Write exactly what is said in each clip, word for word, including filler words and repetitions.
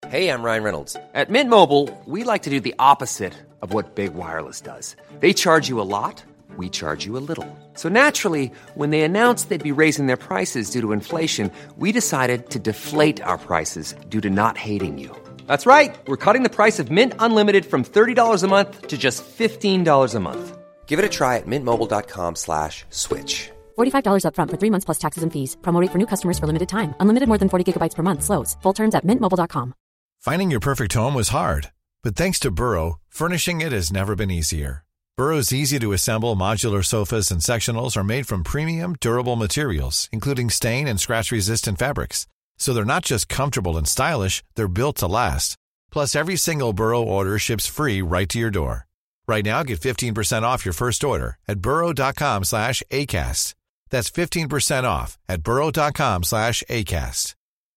Hey, I'm Ryan Reynolds. At Mint Mobile, we like to do the opposite of what Big Wireless does. They charge you a lot, we charge you a little. So naturally, when they announced they'd be raising their prices due to inflation, we decided to deflate our prices due to not hating you. That's right. We're cutting the price of Mint Unlimited from thirty dollars a month to just fifteen dollars a month. Give it a try at mintmobile.com slash switch. forty-five dollars up front for three months plus taxes and fees. Promo rate for new customers for limited time. Unlimited more than forty gigabytes per month. Slows full terms at mint mobile dot com. Finding your perfect home was hard, but thanks to Burrow, furnishing it has never been easier. Burrow's easy-to-assemble modular sofas and sectionals are made from premium, durable materials, including stain and scratch-resistant fabrics. So they're not just comfortable and stylish, they're built to last. Plus, every single Burrow order ships free right to your door. Right now, get fifteen percent off your first order at burrow.com slash ACAST. That's fifteen percent off at burrow.com slash ACAST.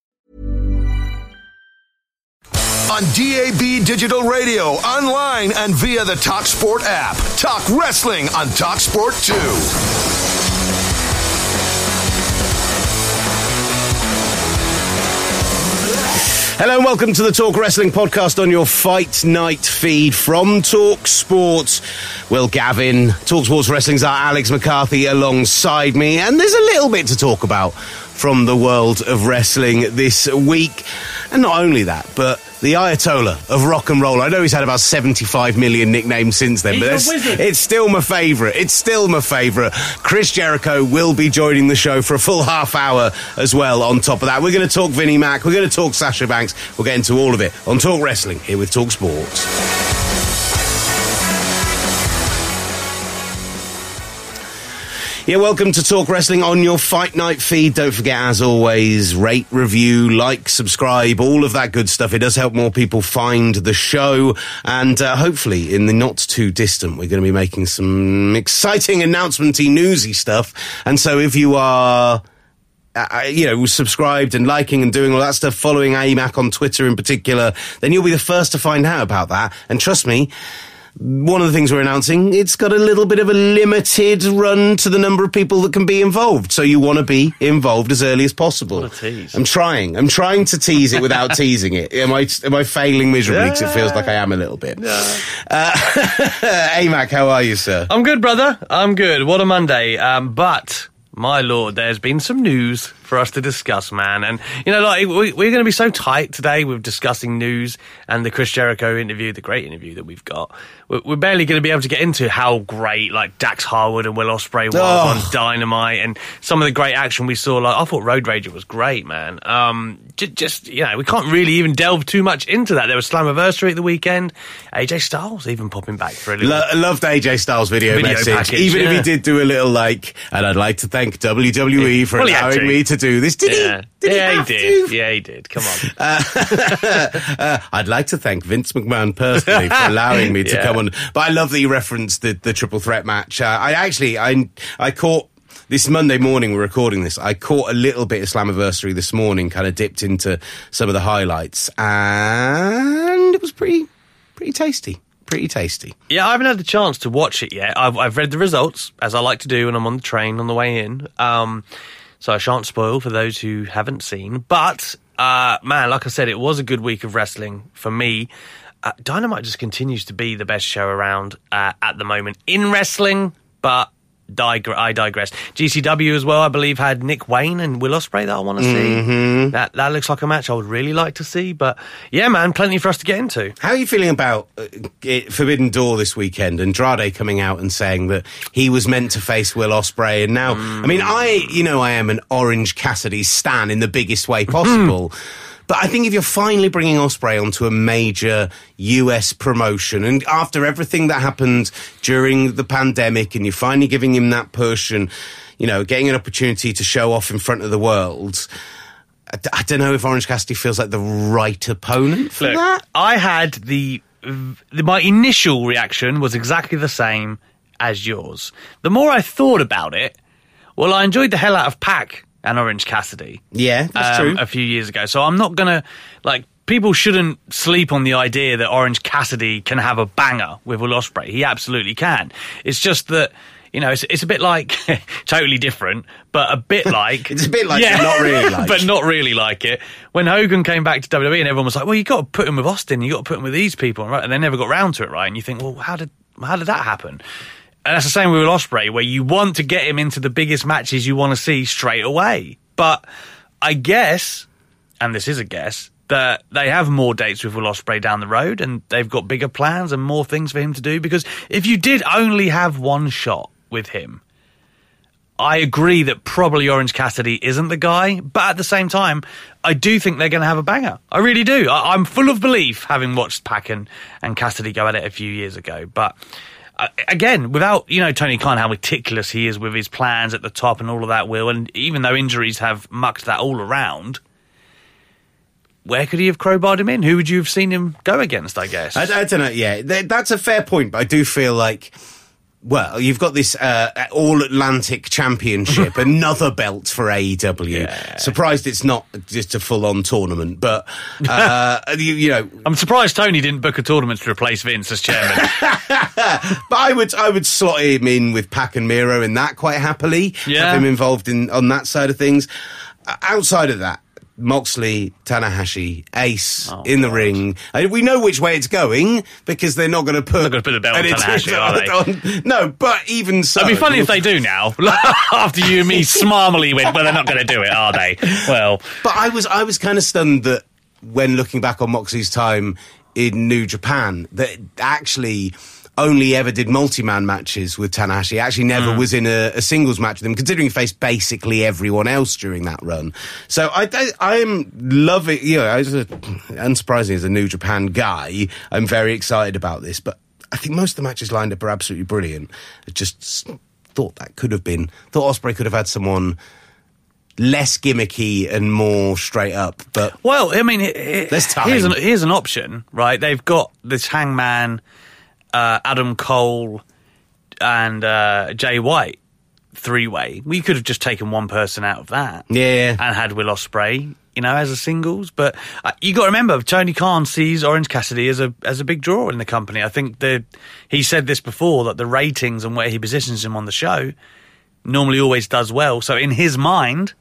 On D A B Digital Radio, online and via the TalkSport app. Talk wrestling on TalkSport two. Hello and welcome to the Talk Wrestling podcast on your Fight Night feed from TalkSport. Will Gavin, TalkSport Wrestling's our Alex McCarthy alongside me, and there's a little bit to talk about from the world of wrestling this week. And not only that, but the Ayatollah of rock and roll. I know he's had about seventy-five million nicknames since then, he's but it's, it's still my favourite. It's still my favourite. Chris Jericho will be joining the show for a full half hour as well on top of that. We're going to talk Vinnie Mac. We're going to talk Sasha Banks. We'll get into all of it on Talk Wrestling here with Talk Sports. Yeah, welcome to Talk Wrestling on your Fight Night feed. Don't forget, as always, rate, review, like, subscribe, all of that good stuff. It does help more people find the show. And uh, hopefully, in the not too distant, we're going to be making some exciting announcement-y, newsy stuff. And so if you are... Uh, you know, subscribed and liking and doing all that stuff, following A M A C on Twitter in particular, then you'll be the first to find out about that. And trust me, one of the things we're announcing, it's got a little bit of a limited run to the number of people that can be involved. So you want to be involved as early as possible. What a tease. I'm trying. I'm trying to tease it without teasing it. Am I am I failing miserably? Because Yeah. it feels like I am a little bit. Yeah. Uh, A M A C, how are you, sir? I'm good, brother. I'm good. What a Monday. Um, but, my lord, there's been some news for us to discuss, man. And, you know, like, we, we're going to be so tight today with discussing news and the Chris Jericho interview, the great interview that we've got. We're, we're barely going to be able to get into how great, like, Dax Harwood and Will Ospreay was Oh. on Dynamite and some of the great action we saw. Like, I thought Road Rager was great, man. Um, j- just, you know, we can't really even delve too much into that. There was Slammiversary at the weekend. A J Styles even popping back for a little... Lo- loved A J Styles' video, Video message. package, Even if yeah. he did do a little like, and I'd like to thank W W E for Well, he had allowing to. me to do this. Did yeah, he? Did yeah, he, he, have did. to? Yeah, he did. Come on. uh, I'd like to thank Vince McMahon personally for allowing me to Yeah. come on. But I love that you referenced the, the triple threat match. Uh, I actually, I, I caught. This Monday morning, we're recording this. I caught a little bit of Slammiversary this morning, kind of dipped into some of the highlights, and it was pretty, pretty tasty. Pretty tasty. Yeah, I haven't had the chance to watch it yet. I've, I've read the results, as I like to do when I'm on the train on the way in. Um, so I shan't spoil for those who haven't seen. But, uh, man, like I said, it was a good week of wrestling for me. Uh, Dynamite just continues to be the best show around uh, at the moment in wrestling, but... Digre- I digress. G C W as well, I believe, had Nick Wayne and Will Ospreay that I want to see. Mm-hmm. That that looks like a match I would really like to see. But yeah, man, plenty for us to get into. How are you feeling about uh, it, Forbidden Door this weekend? Andrade coming out and saying that he was meant to face Will Ospreay, and now, mm. I mean, I, you know, I am an Orange Cassidy stan in the biggest way possible. But I think if you're finally bringing Ospreay onto a major U S promotion, and after everything that happened during the pandemic, and you're finally giving him that push and, you know, getting an opportunity to show off in front of the world, I, d- I don't know if Orange Cassidy feels like the right opponent for Look, that. I had the, the... My initial reaction was exactly the same as yours. The more I thought about it, well, I enjoyed the hell out of Pac and Orange Cassidy. Yeah, that's um, true. A few years ago. So I'm not going to, like, people shouldn't sleep on the idea that Orange Cassidy can have a banger with Will Ospreay. He absolutely can. It's just that, You know, it's, it's a bit like, totally different, but a bit like... It's a bit like, yeah, but not really like. But not really like it. When Hogan came back to W W E and everyone was like, well, you got to put him with Austin, you got to put him with these people, right? And they never got round to it, right? And you think, well, how did how did that happen? And that's the same with Will Ospreay, where you want to get him into the biggest matches you want to see straight away. But I guess, and this is a guess, that they have more dates with Will Ospreay down the road and they've got bigger plans and more things for him to do. Because if you did only have one shot with him, I agree that probably Orange Cassidy isn't the guy, but at the same time, I do think they're going to have a banger. I really do. I, I'm full of belief, having watched Pac and, and Cassidy go at it a few years ago. But uh, again, without, you know, Tony Khan, how meticulous he is with his plans at the top and all of that, Will, and even though injuries have mucked that all around, where could he have crowbarred him in? Who would you have seen him go against, I guess? I, I don't know, yeah. That's a fair point, but I do feel like, well, you've got this uh, All-Atlantic Championship, another belt for A E W. Yeah. Surprised it's not just a full-on tournament, but, uh, you, you know... I'm surprised Tony didn't book a tournament to replace Vince as chairman. But I would I would slot him in with Pac and Miro in that quite happily. Yeah. Have him involved in on that side of things. Uh, outside of that, Moxley, Tanahashi, Ace oh, in the God. ring. I, we know which way it's going because they're not going to put, put the belt on Tanahashi, are they? On, no, but even so... It'd be funny if they do now. After you and me smarmily went, well, they're not going to do it, are they? Well... But I was, I was kind of stunned that when looking back on Moxley's time in New Japan, that actually... only ever did multi-man matches with Tanahashi. Actually never mm. was in a, a singles match with him, considering he faced basically everyone else during that run. So I, I, I'm loving, you know, as a, unsurprisingly as a New Japan guy, I'm very excited about this. But I think most of the matches lined up are absolutely brilliant. I just thought that could have been, thought Ospreay could have had someone less gimmicky and more straight up. But well, I mean, it, it, there's time. Here's an, here's an option, right? They've got this Hangman... Uh, Adam Cole and uh, Jay White three-way. We could have just taken one person out of that, yeah, and had Will Ospreay, you know, as a singles. But uh, you got to remember, Tony Khan sees Orange Cassidy as a as a big draw in the company. I think the he said this before, that the ratings and where he positions him on the show normally always does well. So in his mind,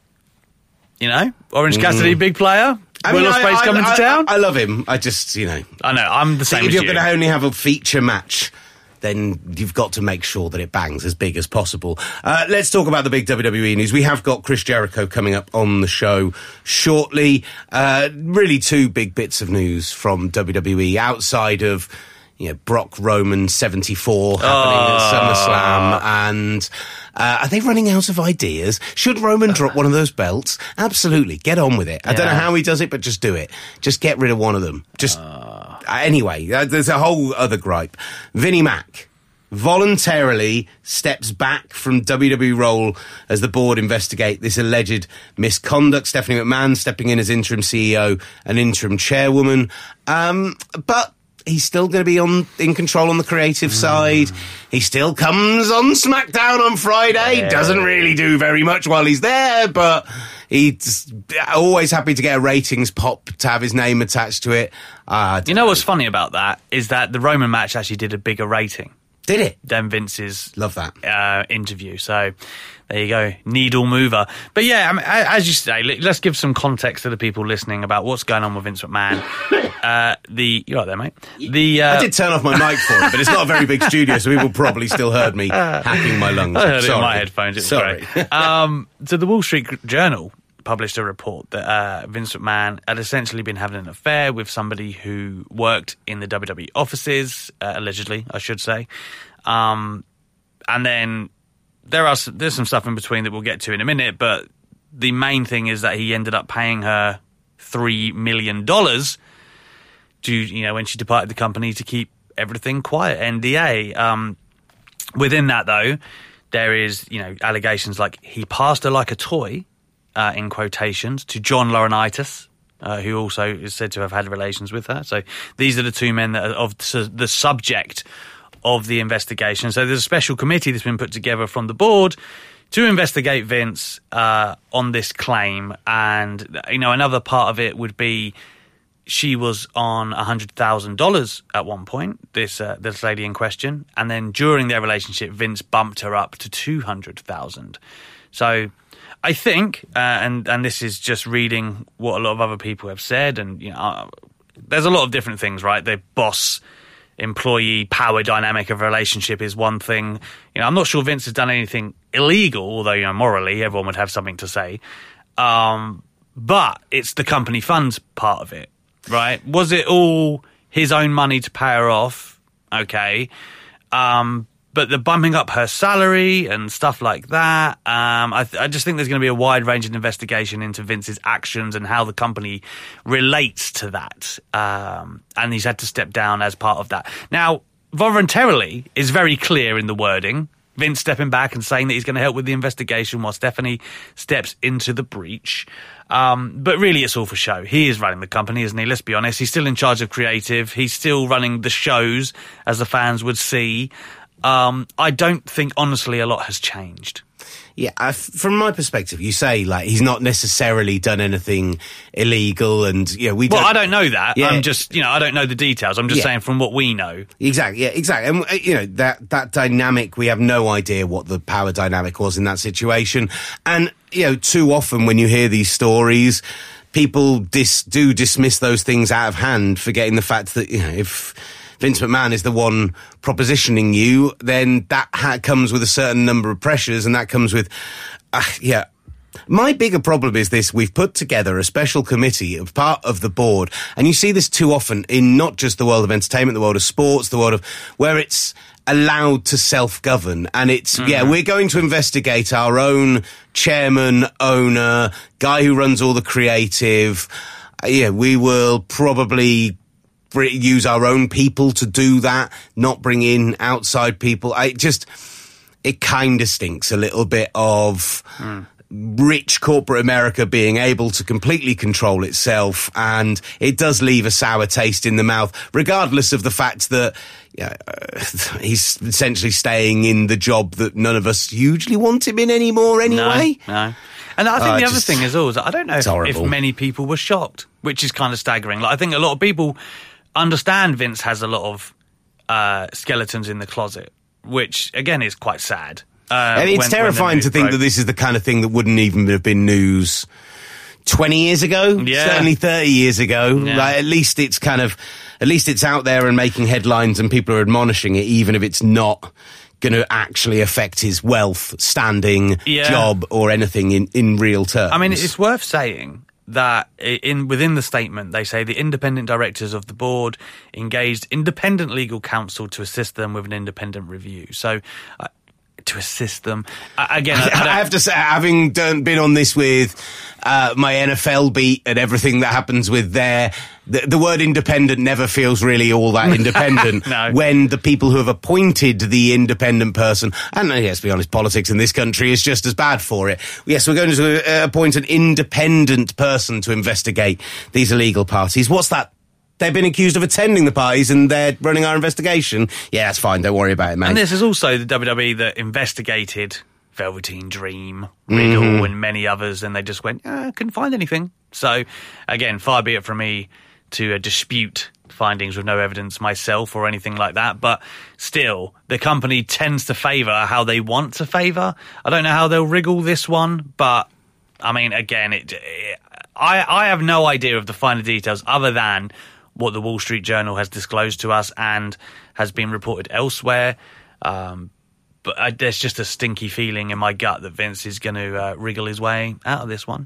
you know, Orange mm. Cassidy, big player. I Will mean, Ospreay's coming I, to town? I, I love him. I just, you know... I know, I'm the same If as you're you. going to only have a feature match, then you've got to make sure that it bangs as big as possible. Uh, let's talk about the big W W E news. We have got Chris Jericho coming up on the show shortly. Uh, really two big bits of news from W W E outside of... You know, Brock Roman seventy-four happening oh. at SummerSlam, and uh, are they running out of ideas? Should Roman drop one of those belts? Absolutely, get on with it. I yeah. don't know how he does it, but just do it. Just get rid of one of them. Just uh. anyway, uh, there's a whole other gripe. Vinnie Mac voluntarily steps back from W W E role as the board investigate this alleged misconduct. Stephanie McMahon stepping in as interim C E O and interim chairwoman, um, but. He's still going to be on in control on the creative mm. side. He still comes on SmackDown on Friday. Yeah. Doesn't really do very much while he's there, but he's always happy to get a ratings pop to have his name attached to it. Uh, you know what's funny about that is that the Roman match actually did a bigger rating. Did it? Than Vince's Love that. Uh, interview. So there you go, needle mover. But yeah, I mean, as you say, let's give some context to the people listening about what's going on with Vince McMahon. Uh, the you're right there, mate. The uh, I did turn off my mic for it, but it's not a very big studio, so people probably still heard me hacking my lungs. I heard Sorry. it in my headphones. It's Sorry. great. um, so the Wall Street Journal published a report that uh, Vince McMahon had essentially been having an affair with somebody who worked in the W W E offices, uh, allegedly, I should say. Um, and then there are there's some stuff in between that we'll get to in a minute, but the main thing is that he ended up paying her three million dollars to, you know, when she departed the company, to keep everything quiet, N D A. Um, within that, though, there is, you know, allegations like he passed her like a toy, uh, in quotations, to John Laurinaitis, uh, who also is said to have had relations with her. So these are the two men that are of the subject of the investigation. So there's a special committee that's been put together from the board to investigate Vince uh, on this claim. And, you know, another part of it would be she was on one hundred thousand dollars at one point, this uh, this lady in question, and then during their relationship, Vince bumped her up to two hundred thousand dollars. So I think, uh, and, and this is just reading what a lot of other people have said, and you know, uh, there's a lot of different things, right? The boss-employee power dynamic of a relationship is one thing. You know, I'm not sure Vince has done anything illegal, although, you know, morally, everyone would have something to say. Um, but it's the company funds part of it. Right? Was it all his own money to pay her off? Okay. Um, but the bumping up her salary and stuff like that, um, I, th- I just think there's going to be a wide range of investigation into Vince's actions and how the company relates to that. Um, and he's had to step down as part of that. Now, voluntarily is very clear in the wording. Vince stepping back and saying that he's going to help with the investigation while Stephanie steps into the breach. Um, but really, it's all for show. He is running the company, isn't he? Let's be honest. He's still in charge of creative. He's still running the shows, as the fans would see. Um, I don't think, honestly, a lot has changed. Yeah, I, from my perspective, you say, like, he's not necessarily done anything illegal and, you know, we Well, don't... I don't know that. Yeah. I'm just, you know, I don't know the details. I'm just Yeah. saying from what we know. Exactly, yeah, exactly. And, uh, you know, that, that dynamic, we have no idea what the power dynamic was in that situation. And, you know, too often when you hear these stories, people dis- do dismiss those things out of hand, forgetting the fact that, you know, if Vince McMahon is the one propositioning you, then that ha- comes with a certain number of pressures, and that comes with, uh, yeah. My bigger problem is this: we've put together a special committee of part of the board, and you see this too often in not just the world of entertainment, the world of sports, the world of where it's allowed to self-govern, and it's, mm-hmm. yeah, we're going to investigate our own chairman, owner, guy who runs all the creative. Uh, yeah, we will probably use our own people to do that, not bring in outside people. I just, it kind of stinks a little bit of mm. rich corporate America being able to completely control itself, and it does leave a sour taste in the mouth, regardless of the fact that yeah, uh, he's essentially staying in the job that none of us hugely want him in anymore anyway. No, no. And I think uh, the other just, thing is also, I don't know if, if many people were shocked, which is kind of staggering. Like, I think a lot of people understand Vince has a lot of uh, skeletons in the closet, which, again, is quite sad. Uh, and it's when, terrifying when to think broke. that this is the kind of thing that wouldn't even have been news twenty years ago, yeah. certainly thirty years ago. Yeah. Like, at least it's kind of, at least it's out there and making headlines and people are admonishing it, even if it's not going to actually affect his wealth, standing, yeah. job, or anything in, in real terms. I mean, it's worth saying that in within the statement, they say the independent directors of the board engaged independent legal counsel to assist them with an independent review. So, uh, to assist them. Uh, again, I, I, I have to say, having done, been on this with uh, my N F L beat and everything that happens with there, the, the word independent never feels really all that independent. No. When the people who have appointed the independent person, and let's be honest, politics in this country is just as bad for it. Yes, we're going to uh, appoint an independent person to investigate these illegal parties. What's that? They've been accused of attending the parties and they're running our investigation. Yeah, that's fine. Don't worry about it, mate. And this is also the W W E that investigated Velveteen Dream, Riddle, mm-hmm. and many others, and they just went, eh, couldn't find anything. So, again, far be it from me to uh, dispute findings with no evidence myself or anything like that, but still, the company tends to favour how they want to favour. I don't know how they'll wriggle this one, but, I mean, again, it, it, I, I have no idea of the finer details other than what the Wall Street Journal has disclosed to us and has been reported elsewhere. Um, but I, there's just a stinky feeling in my gut that Vince is going to uh, wriggle his way out of this one.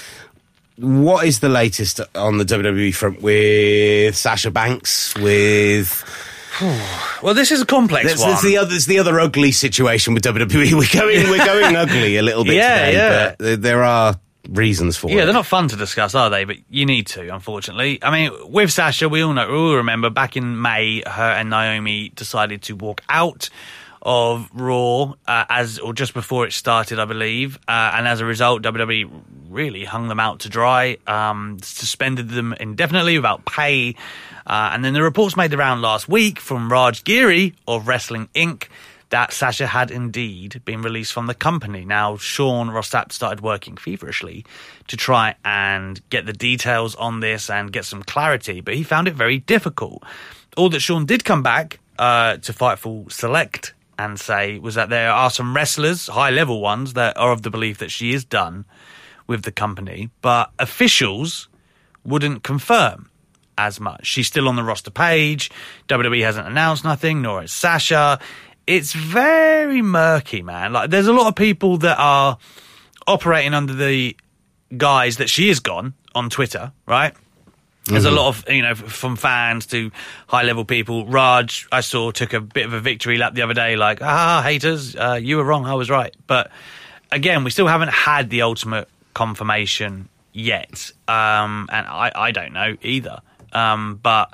What is the latest on the W W E front with Sasha Banks, with... Well, this is a complex there's, one. There's the, other, there's the other ugly situation with W W E. We're going, we're going ugly a little bit yeah, today, yeah. but there are reasons for yeah, it. Yeah, they're not fun to discuss, are they? But you need to, unfortunately. I mean, with Sasha, we all know, we all remember back in May, her and Naomi decided to walk out of Raw uh, as or just before it started, I believe, uh, and as a result, W W E really hung them out to dry, um, suspended them indefinitely without pay, uh, and then the reports made the round last week from Raj Giri of Wrestling Incorporated that Sasha had indeed been released from the company. Now, Sean Ross Sapp started working feverishly to try and get the details on this and get some clarity, but he found it very difficult. All that Sean did come back uh, to Fightful Select and say was that there are some wrestlers, high-level ones, that are of the belief that she is done with the company, but officials wouldn't confirm as much. She's still on the roster page. W W E hasn't announced nothing, nor has Sasha. It's very murky, man. Like, there's a lot of people that are operating under the guise that she is gone on Twitter, right? There's mm-hmm. a lot of, you know, from fans to high-level people. Raj, I saw, took a bit of a victory lap the other day, like, ah, haters, uh, you were wrong, I was right. But, again, we still haven't had the ultimate confirmation yet. Um, and I, I don't know either. Um, but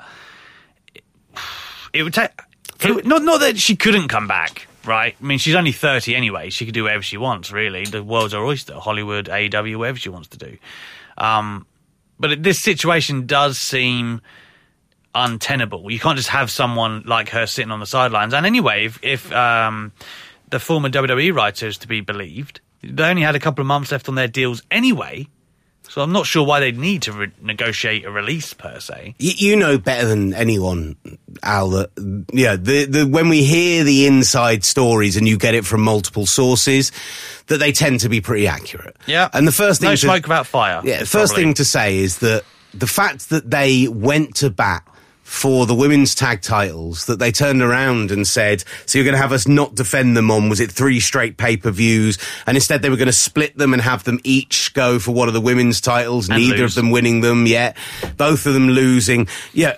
it would take... It would, not, not that she couldn't come back, right? I mean, she's only thirty anyway. She could do whatever she wants, really. The world's her oyster. Hollywood, A E W, whatever she wants to do. Um... But this situation does seem untenable. You can't just have someone like her sitting on the sidelines. And anyway, if, if um, the former W W E writer is to be believed, they only had a couple of months left on their deals anyway. So I'm not sure why they'd need to re- negotiate a release per se. You, you know better than anyone, Al, that yeah, the, the when we hear the inside stories and you get it from multiple sources, that they tend to be pretty accurate. Yeah. And the first thing no to, smoke without fire. Yeah. The first probably. thing to say is that the fact that they went to bat for the women's tag titles, that they turned around and said, so you're going to have us not defend them on, was it three straight pay-per-views? And instead they were going to split them and have them each go for one of the women's titles, and neither lose. of them winning them yet, both of them losing. Yeah.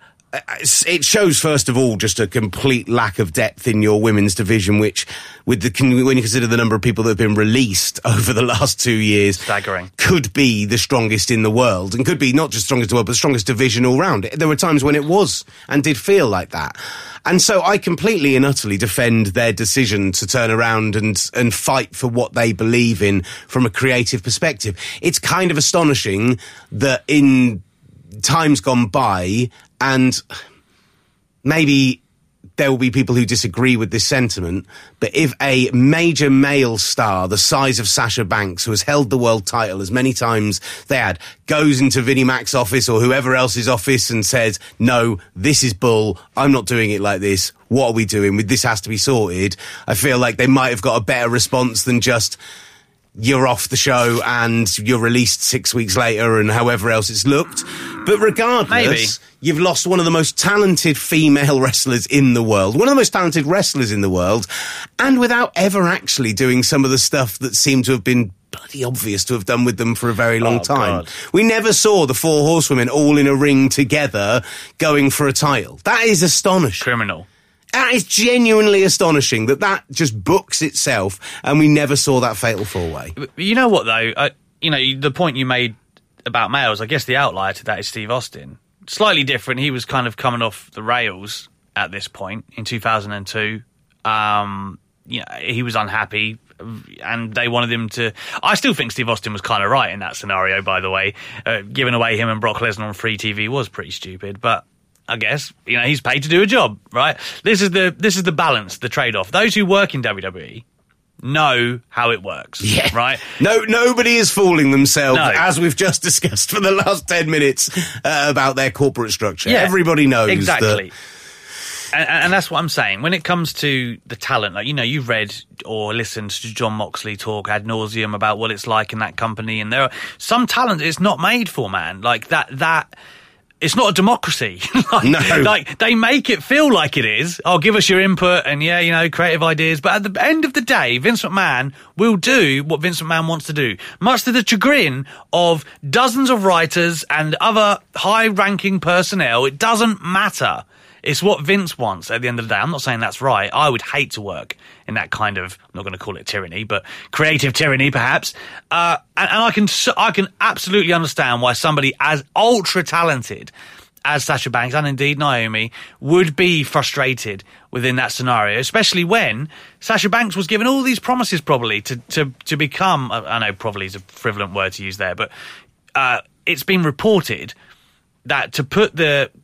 It shows, first of all, just a complete lack of depth in your women's division, which, with the when you consider the number of people that have been released over the last two years, staggering, could be the strongest in the world, and could be not just strongest in the world, but the strongest division all round. There were times when it was and did feel like that. And so I completely and utterly defend their decision to turn around and, and fight for what they believe in from a creative perspective. It's kind of astonishing that in times gone by, and maybe there will be people who disagree with this sentiment, but if a major male star the size of Sasha Banks, who has held the world title as many times they had, goes into Vinnie Mac's office or whoever else's office and says, no, this is bull, I'm not doing it like this, what are we doing? This has to be sorted. I feel like they might have got a better response than just, you're off the show and you're released six weeks later and however else it's looked. But regardless, Maybe. you've lost one of the most talented female wrestlers in the world, one of the most talented wrestlers in the world, and without ever actually doing some of the stuff that seemed to have been bloody obvious to have done with them for a very long oh, time. God. We never saw the four horsewomen all in a ring together going for a title. That is astonishing. Criminal. That is genuinely astonishing that that just books itself and we never saw that fatal four-way. You know what, though? I, you know, the point you made about males, I guess the outlier to that is Steve Austin. Slightly different. He was kind of coming off the rails at this point in two thousand two. Um, you know, he was unhappy and they wanted him to... I still think Steve Austin was kind of right in that scenario, by the way. Uh, giving away him and Brock Lesnar on free T V was pretty stupid, but... I guess, you know, he's paid to do a job, right? This is the this is the balance, the trade-off. Those who work in W W E know how it works, yeah. right? No, nobody is fooling themselves, no. as we've just discussed for the last ten minutes uh, about their corporate structure. Yeah, everybody knows exactly. that. And, and that's what I'm saying. When it comes to the talent, like, you know, you've read or listened to John Moxley talk ad nauseum about what it's like in that company, and there are some talent it's not made for, man. Like that that. It's not a democracy. like, no. like, they make it feel like it is. Oh, give us your input and, yeah, you know, creative ideas. But at the end of the day, Vince McMahon will do what Vince McMahon wants to do. Much to the chagrin of dozens of writers and other high-ranking personnel. It doesn't matter. It's what Vince wants at the end of the day. I'm not saying that's right. I would hate to work in that kind of, I'm not going to call it tyranny, but creative tyranny perhaps. Uh, and, and I can I can absolutely understand why somebody as ultra-talented as Sasha Banks, and indeed Naomi, would be frustrated within that scenario, especially when Sasha Banks was given all these promises probably to, to, to become, I know probably is a frivolent word to use there, but uh, it's been reported that to put the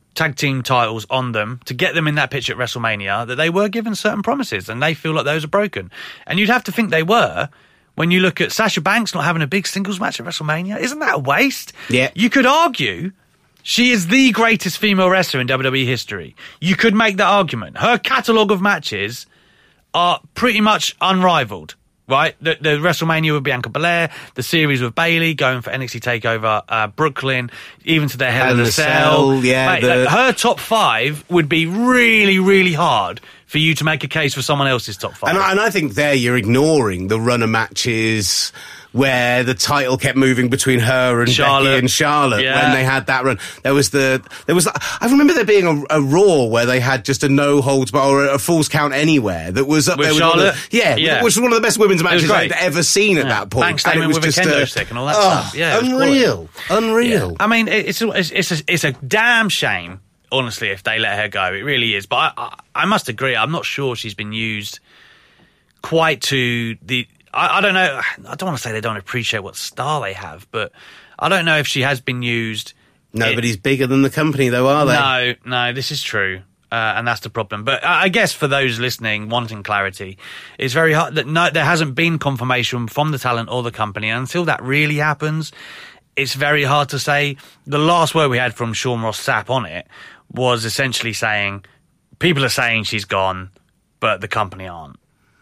tag team titles on them to get them in that pitch at WrestleMania, that they were given certain promises and they feel like those are broken. And you'd have to think they were when you look at Sasha Banks not having a big singles match at WrestleMania. Isn't that a waste? Yeah. You could argue she is the greatest female wrestler in W W E history. You could make that argument. Her catalogue of matches are pretty much unrivaled. Right, the, the WrestleMania with Bianca Belair, the series with Bayley, going for N X T TakeOver uh, Brooklyn, even to their Hell in a Cell. Yeah, Mate, the... like, her top five would be really, really hard for you to make a case for someone else's top five. And I, and I think there you're ignoring the run of matches where the title kept moving between her and Charlotte. Becky and Charlotte Yeah. when they had that run. There was the, there was, I remember there being a, a Raw where they had just a no holds bar or a Falls Count Anywhere that was up With there with Charlotte? one of the, yeah, Yeah. which was one of the best women's matches great. I'd ever seen at Yeah. that point. Bank statement and it was with a just kendo a, stick and all that oh, stuff. Yeah, it was unreal, unreal. I mean, it's a, it's it's a, it's a damn shame, honestly, if they let her go. It really is. But I, I, I must agree, I'm not sure she's been used quite to the... I, I don't know. I don't want to say they don't appreciate what star they have, but I don't know if she has been used. Nobody's it, bigger than the company, though, are they? No, no, this is true. Uh, and that's the problem. But I guess for those listening, wanting clarity, it's very hard that no, there hasn't been confirmation from the talent or the company. And until that really happens, it's very hard to say. The last word we had from Sean Ross Sapp on it was essentially saying, people are saying she's gone, but the company aren't.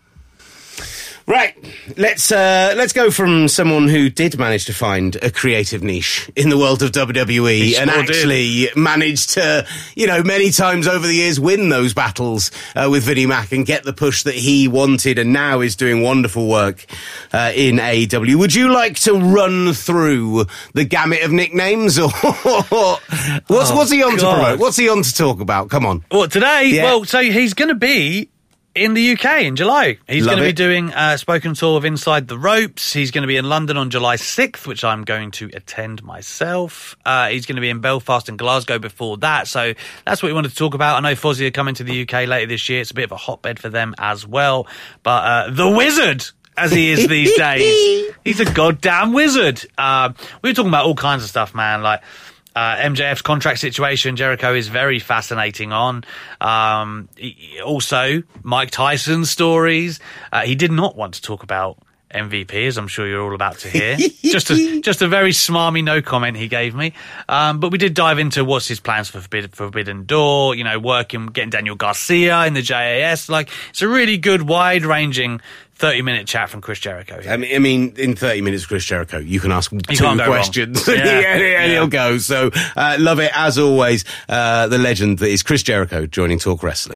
Right, let's uh, let's go from someone who did manage to find a creative niche in the world of W W E sure and actually did. managed to, you know, many times over the years win those battles uh, with Vinnie Mac and get the push that he wanted, and now is doing wonderful work uh, in A E W. Would you like to run through the gamut of nicknames, or what's oh, what's he on God. to promote? What's he on to talk about? Come on. What, today? Yeah. Well, so he's going to be in the U K in July. He's Love going to be it. doing a spoken tour of Inside the Ropes. He's going to be in London on July sixth, which I'm going to attend myself. Uh, he's going to be in Belfast and Glasgow before that. So that's what we wanted to talk about. I know Fozzy are coming to the U K later this year. It's a bit of a hotbed for them as well. But uh, the Wizard, as he is these days, he's a goddamn wizard. Uh, we were talking about all kinds of stuff, man, like... Uh, M J F's contract situation, Jericho is very fascinating on. Um, he, also, Mike Tyson's stories. Uh, he did not want to talk about M V P, as I'm sure you're all about to hear. just a just a very smarmy no comment he gave me. Um, but we did dive into what's his plans for Forbidden, Forbidden Door, you know, working, getting Daniel Garcia in the J A S. Like, it's a really good, wide-ranging thirty-minute chat from Chris Jericho here. I mean, I mean, in thirty minutes, Chris Jericho, you can ask You two can't go questions wrong. and Yeah. yeah, he'll go. So, uh, love it, as always. Uh, the legend that is Chris Jericho joining Talk Wrestling.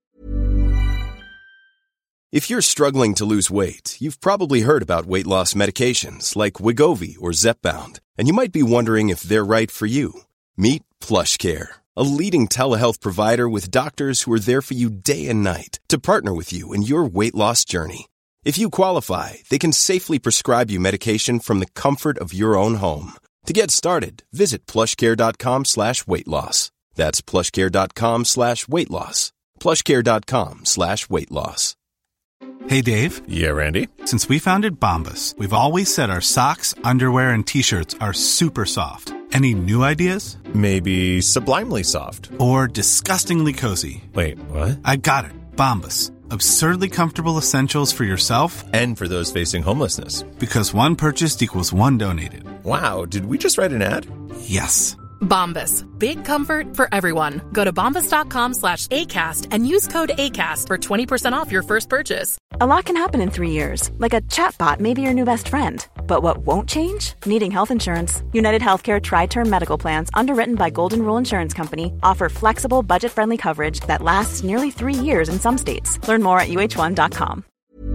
If you're struggling to lose weight, you've probably heard about weight loss medications like Wegovy or Zepbound, and you might be wondering if they're right for you. Meet PlushCare, a leading telehealth provider with doctors who are there for you day and night to partner with you in your weight loss journey. If you qualify, they can safely prescribe you medication from the comfort of your own home. To get started, visit plushcare.com slash weight loss. That's plushcare.com slash weight loss. plushcare.com slash weight loss. Hey, Dave. Yeah, Randy. Since we founded Bombas, we've always said our socks, underwear, and T-shirts are super soft. Any new ideas? Maybe sublimely soft. Or disgustingly cozy. Wait, what? I got it. Bombas. Absurdly comfortable essentials for yourself and for those facing homelessness. Because one purchased equals one donated. Wow, did we just write an ad? Yes. Bombas. Big comfort for everyone. Go to bombas.com slash ACAST and use code ACAST for twenty percent off your first purchase. A lot can happen in three years, like a chatbot may be your new best friend. But what won't change? Needing health insurance. United Healthcare Tri-Term Medical Plans, underwritten by Golden Rule Insurance Company, offer flexible, budget-friendly coverage that lasts nearly three years in some states. Learn more at U H one dot com.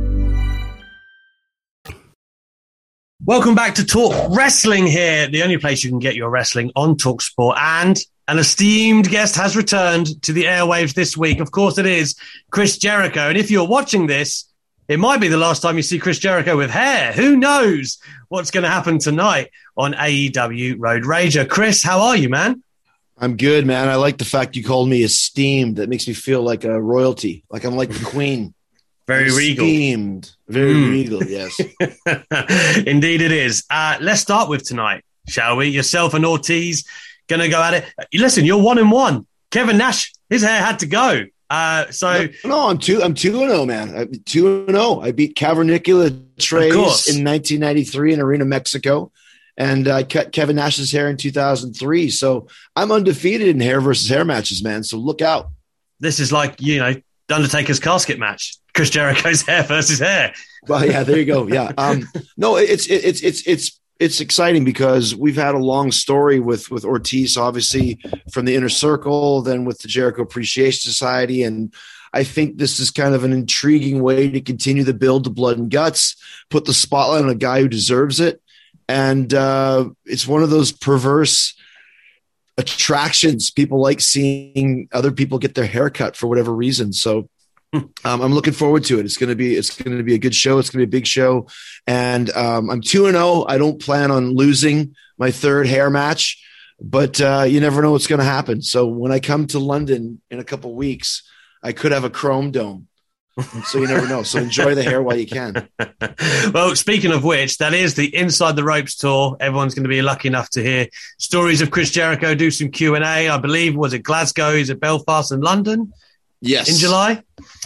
Welcome back to Talk Wrestling here, the only place you can get your wrestling on TalkSport. And an esteemed guest has returned to the airwaves this week. Of course, it is Chris Jericho. And if you're watching this, it might be the last time you see Chris Jericho with hair. Who knows what's going to happen tonight on A E W Road Rager. Chris, how are you, man? I'm good, man. I like the fact you called me esteemed. That makes me feel like a royalty, like I'm like the queen. Very regal. Esteemed. Very Mm. regal, yes. Indeed it is. Uh, let's start with tonight, shall we? Yourself and Ortiz going to go at it. Listen, you're one and one Kevin Nash, his hair had to go. Uh, so no, no, I'm two. I'm two and zero, man. I'm two and zero. I beat Cavernicula Trace in nineteen ninety-three in Arena, Mexico, and I cut Kevin Nash's hair in two thousand three. So I'm undefeated in hair versus hair matches, man. So look out. This is like, you know, the Undertaker's casket match. Chris Jericho's hair versus hair. Well, yeah, there you go. Yeah. Um, no, it's it's it's it's it's exciting because we've had a long story with with Ortiz, obviously from the Inner Circle, then with the Jericho Appreciation Society, and I think this is kind of an intriguing way to continue the build to Blood and Guts, put the spotlight on a guy who deserves it, and uh, it's one of those perverse attractions. People like seeing other people get their hair cut for whatever reason. So um, I'm looking forward to it. It's going to be, it's going to be a good show. It's going to be a big show. And um, I'm two and oh. I don't plan on losing my third hair match, but uh, you never know what's going to happen. So when I come to London in a couple weeks, I could have a chrome dome. So you never know. So enjoy the hair while you can. Well, speaking of which, that is the Inside the Ropes tour. Everyone's going to be lucky enough to hear stories of Chris Jericho, do some Q and A. I believe, was it Glasgow, is it Belfast and London? Yes. In July?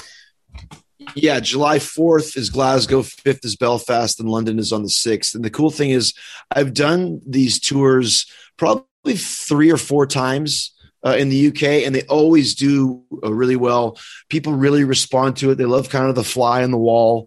Yeah, July fourth is Glasgow, fifth is Belfast, and London is on the sixth. And the cool thing is I've done these tours probably three or four times Uh, in the U K, and they always do uh, really well. People really respond to it. They love kind of the fly on the wall,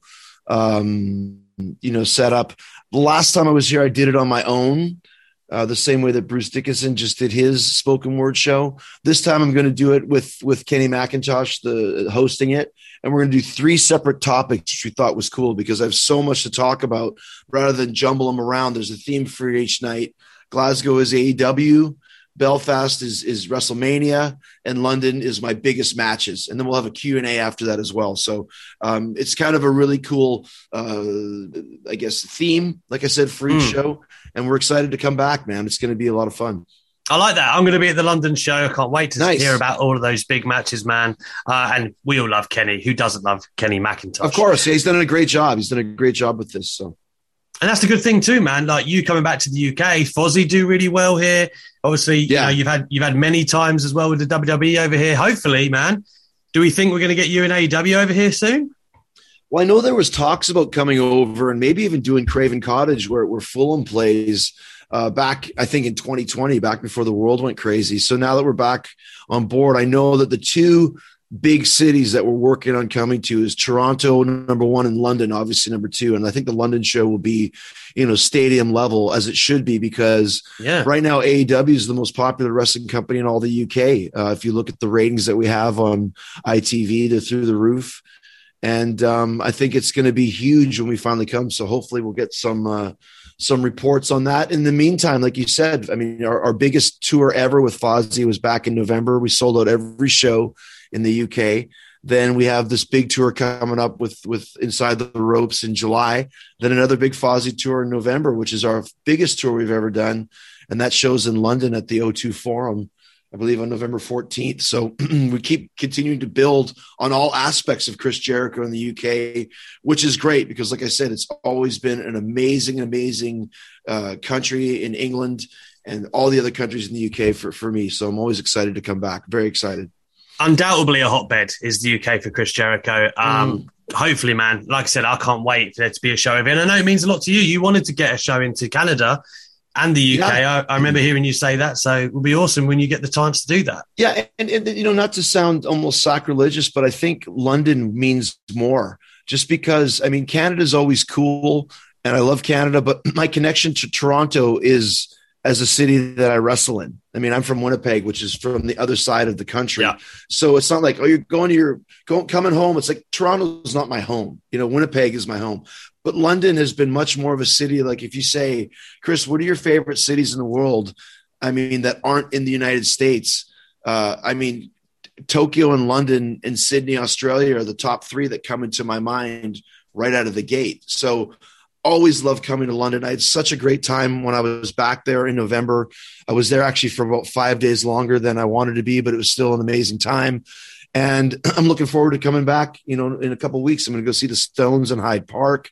um, you know, setup. The last time I was here, I did it on my own, uh, the same way that Bruce Dickinson just did his spoken word show. This time I'm going to do it with, with Kenny McIntosh, the hosting it. And we're going to do three separate topics, which we thought was cool because I have so much to talk about rather than jumble them around. There's a theme for each night. Glasgow is A E W. Belfast is, is WrestleMania, and London is my biggest matches. And then we'll have a Q and A after that as well. So um, it's kind of a really cool, uh, I guess, theme, like I said, for each mm. show. And we're excited to come back, man. It's going to be a lot of fun. I like that. I'm going to be at the London show. I can't wait to nice. hear about all of those big matches, man. Uh, and we all love Kenny. Who doesn't love Kenny McIntosh? Of course. Yeah, he's done a great job. He's done a great job with this. So. And that's the good thing too, man. Like you coming back to the U K, Fozzy do really well here. Obviously, yeah. you know, you've had you've had many times as well with the W W E over here. Hopefully, man. Do we think we're going to get you in A E W over here soon? Well, I know there was talks about coming over and maybe even doing Craven Cottage where, where Fulham plays uh, back, I think, in twenty twenty, back before the world went crazy. So now that we're back on board, I know that the two big cities that we're working on coming to is Toronto, number one, and London, obviously number two. And I think the London show will be, you know, stadium level as it should be because yeah. right now A E W is the most popular wrestling company in all the U K. Uh, if you look at the ratings that we have on I T V, they're through the roof. And um, I think it's going to be huge when we finally come. So hopefully we'll get some, uh, some reports on that. In the meantime, like you said, I mean, our, our biggest tour ever with Fozzy was back in November. We sold out every show in the U K. Then we have this big tour coming up with, with Inside the Ropes in July. Then another big Fozzy tour in November, which is our biggest tour we've ever done. And that shows in London at the O two Forum, I believe on November fourteenth. So we keep continuing to build on all aspects of Chris Jericho in the U K, which is great because like I said, it's always been an amazing, amazing uh, country in England and all the other countries in the U K for, for me. So I'm always excited to come back. Very excited. Undoubtedly a hotbed is the U K for Chris Jericho. Um, mm. Hopefully, man, like I said, I can't wait for there to be a show over here. And I know it means a lot to you. You wanted to get a show into Canada and the U K. Yeah. I, I remember hearing you say that. So it will be awesome when you get the chance to do that. Yeah. And, and, you know, not to sound almost sacrilegious, but I think London means more just because, I mean, Canada's always cool and I love Canada, but my connection to Toronto is as a city that I wrestle in. I mean, I'm from Winnipeg, which is from the other side of the country. Yeah. So it's not like, oh, you're going to your going, coming home. It's like Toronto's not my home. You know, Winnipeg is my home. But London has been much more of a city. Like if you say, Chris, what are your favorite cities in the world? I mean, that aren't in the United States. Uh, I mean, Tokyo and London and Sydney, Australia are the top three that come into my mind right out of the gate. So always loved coming to London. I had such a great time when I was back there in November. I was there actually for about five days longer than I wanted to be, but it was still an amazing time. And I'm looking forward to coming back, you know, in a couple of weeks. I'm going to go see the Stones in Hyde Park.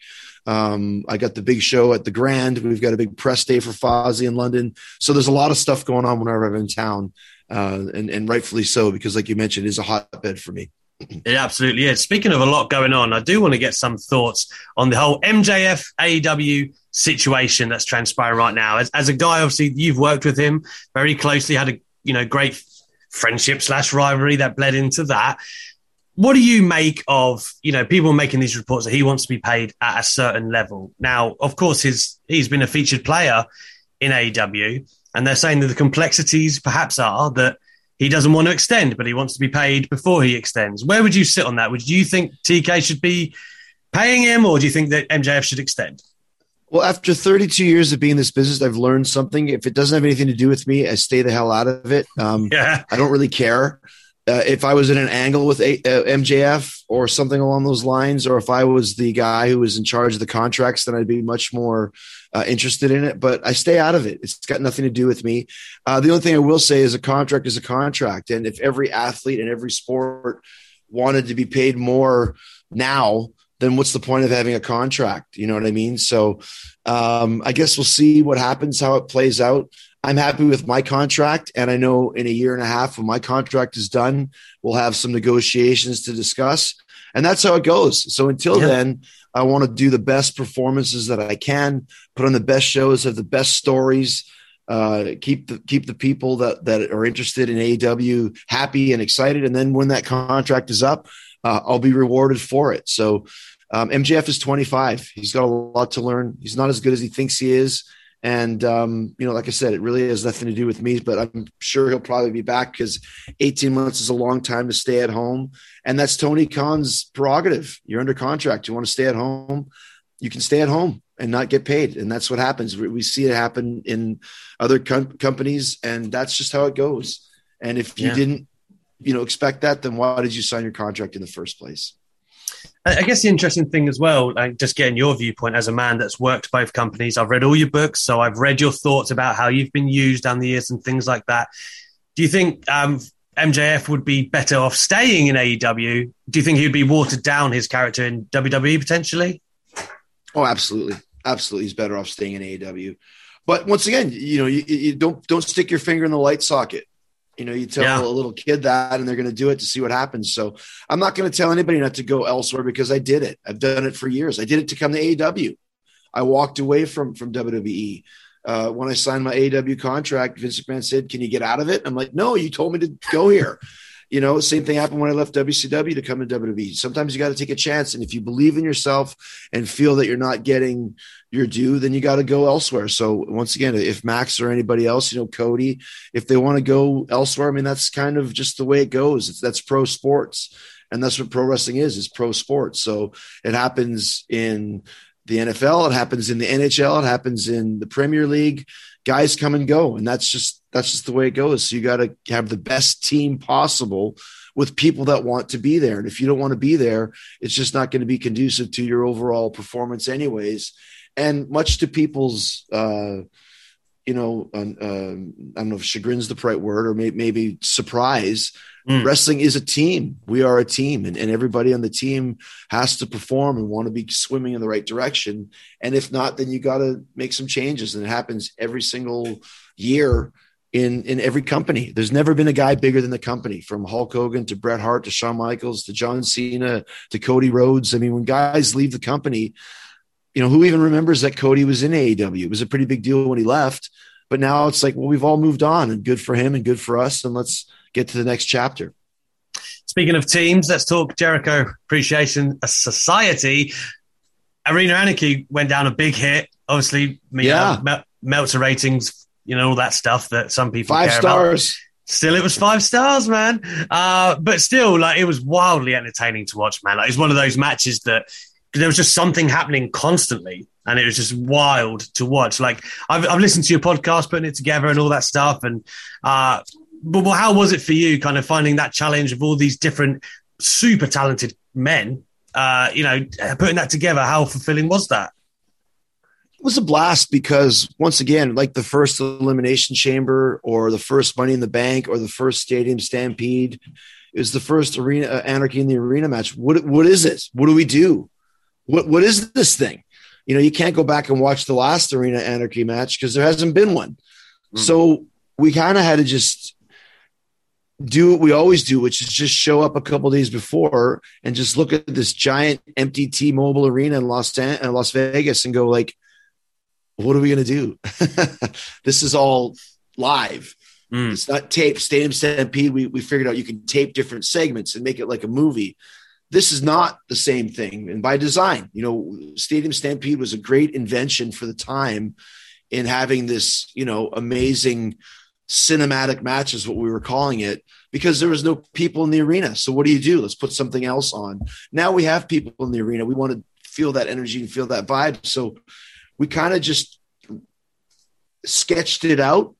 Um, I got the big show at the Grand. We've got a big press day for Fozzy in London. So there's a lot of stuff going on whenever I'm in town. uh, and, and rightfully so, because like you mentioned, it is a hotbed for me. It absolutely is. Speaking of a lot going on, I do want to get some thoughts on the whole M J F A E W situation that's transpiring right now. As, as a guy, obviously, you've worked with him very closely, had a you know great friendship slash rivalry that bled into that. What do you make of you know people making these reports that he wants to be paid at a certain level? Now, of course, his he's been a featured player in A E W, and they're saying that the complexities perhaps are that he doesn't want to extend, but he wants to be paid before he extends. Where would you sit on that? Would you think T K should be paying him, or do you think that M J F should extend? Well, after thirty-two years of being in this business, I've learned something. If it doesn't have anything to do with me, I stay the hell out of it. Um, yeah. I don't really care. Uh, if I was in an angle with a, uh, M J F or something along those lines, or if I was the guy who was in charge of the contracts, then I'd be much more uh, interested in it. But I stay out of it. It's got nothing to do with me. Uh, the only thing I will say is a contract is a contract. And if every athlete in every sport wanted to be paid more now, then what's the point of having a contract? You know what I mean? So um, I guess we'll see what happens, how it plays out. I'm happy with my contract, and I know in a year and a half when my contract is done, we'll have some negotiations to discuss, and that's how it goes. So until yeah. then, I want to do the best performances that I can, put on the best shows, have the best stories, uh, keep the keep the people that that are interested in A E W happy and excited, and then when that contract is up, uh, I'll be rewarded for it. So um, M J F is twenty-five. He's got a lot to learn. He's not as good as he thinks he is. And, um, you know, like I said, it really has nothing to do with me, but I'm sure he'll probably be back because eighteen months is a long time to stay at home. And that's Tony Khan's prerogative. You're under contract. You want to stay at home, you can stay at home and not get paid. And that's what happens. We see it happen in other com- companies, and that's just how it goes. And if you yeah. didn't, you know, expect that, then why did you sign your contract in the first place? I guess the interesting thing as well, like just getting your viewpoint as a man that's worked both companies. I've read all your books, so I've read your thoughts about how you've been used down the years and things like that. Do you think um, M J F would be better off staying in A E W? Do you think he would be watered down, his character in W W E potentially? Oh, absolutely. Absolutely. He's better off staying in A E W. But once again, you know, you, you don't don't stick your finger in the light socket. You know, you tell yeah. a little kid that and they're going to do it to see what happens. So I'm not going to tell anybody not to go elsewhere because I did it. I've done it for years. I did it to come to A E W. I walked away from, from W W E. Uh, when I signed my A E W contract, Vince McMahon said, "Can you get out of it?" I'm like, "No, you told me to go here." You know, same thing happened when I left W C W to come to W W E. Sometimes you got to take a chance. And if you believe in yourself and feel that you're not getting your due, then you got to go elsewhere. So once again, if Max or anybody else, you know, Cody, if they want to go elsewhere, I mean, that's kind of just the way it goes. It's, that's pro sports. And that's what pro wrestling is, is pro sports. So it happens in the N F L. It happens in the N H L. It happens in the Premier League. Guys come and go. And that's just, that's just the way it goes. So you got to have the best team possible with people that want to be there. And if you don't want to be there, it's just not going to be conducive to your overall performance anyways. And much to people's, uh, you know, uh, I don't know if chagrin's the right word, or may- maybe surprise, mm. wrestling is a team. We are a team, and, and everybody on the team has to perform and want to be swimming in the right direction. And if not, then you got to make some changes. And it happens every single year in, in every company. There's never been a guy bigger than the company, from Hulk Hogan to Bret Hart to Shawn Michaels to John Cena to Cody Rhodes. I mean, when guys leave the company, you know, who even remembers that Cody was in A E W? It was a pretty big deal when he left, but now it's like, well, we've all moved on, and good for him and good for us. And let's get to the next chapter. Speaking of teams, let's talk Jericho Appreciation Society. Arena Anarchy went down a big hit. Obviously, yeah. uh, Mel- Meltzer ratings, you know, all that stuff that some people five care stars. About. Still, it was five stars, man. Uh, but still, like, it was wildly entertaining to watch, man. Like, it's one of those matches that there was just something happening constantly, and it was just wild to watch. Like, I've, I've listened to your podcast, putting it together and all that stuff. And, uh, but well, how was it for you kind of finding that challenge of all these different super talented men, uh, you know, putting that together? How fulfilling was that? It was a blast because, once again, like the first Elimination Chamber or the first Money in the Bank or the first Stadium Stampede, it was the first Arena uh, Anarchy in the Arena match. What What is it? What do we do? What What is this thing? You know, you can't go back and watch the last Arena Anarchy match because there hasn't been one. Mm. So we kind of had to just do what we always do, which is just show up a couple days before and just look at this giant empty T-Mobile arena in Las, in Las Vegas and go like, what are we going to do? This is all live. Mm. It's not taped. Stadium Stampede, we, we figured out you can tape different segments and make it like a movie. This is not the same thing. And by design, you know, Stadium Stampede was a great invention for the time in having this, you know, amazing cinematic match is what we were calling it, because there was no people in the arena. So what do you do? Let's put something else on. Now we have people in the arena. We want to feel that energy and feel that vibe. So we kind of just sketched it out.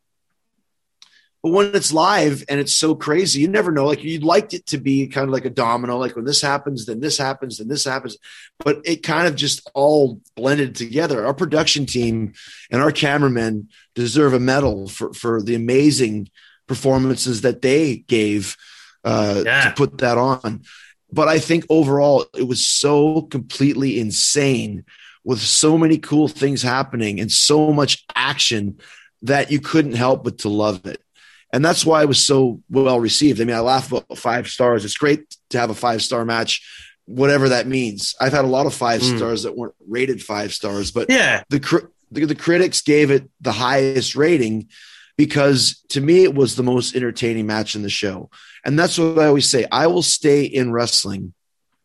But when it's live and it's so crazy, you never know. Like, you'd liked it to be kind of like a domino. Like, when this happens, then this happens, then this happens. But it kind of just all blended together. Our production team and our cameramen deserve a medal for, for the amazing performances that they gave uh, yeah. to put that on. But I think overall it was so completely insane, with so many cool things happening and so much action, that you couldn't help but to love it. And that's why it was so well received. I mean, I laugh about five stars. It's great to have a five-star match, whatever that means. I've had a lot of five mm. stars that weren't rated five stars, but yeah, the, the the critics gave it the highest rating because, to me, it was the most entertaining match in the show. And that's what I always say. I will stay in wrestling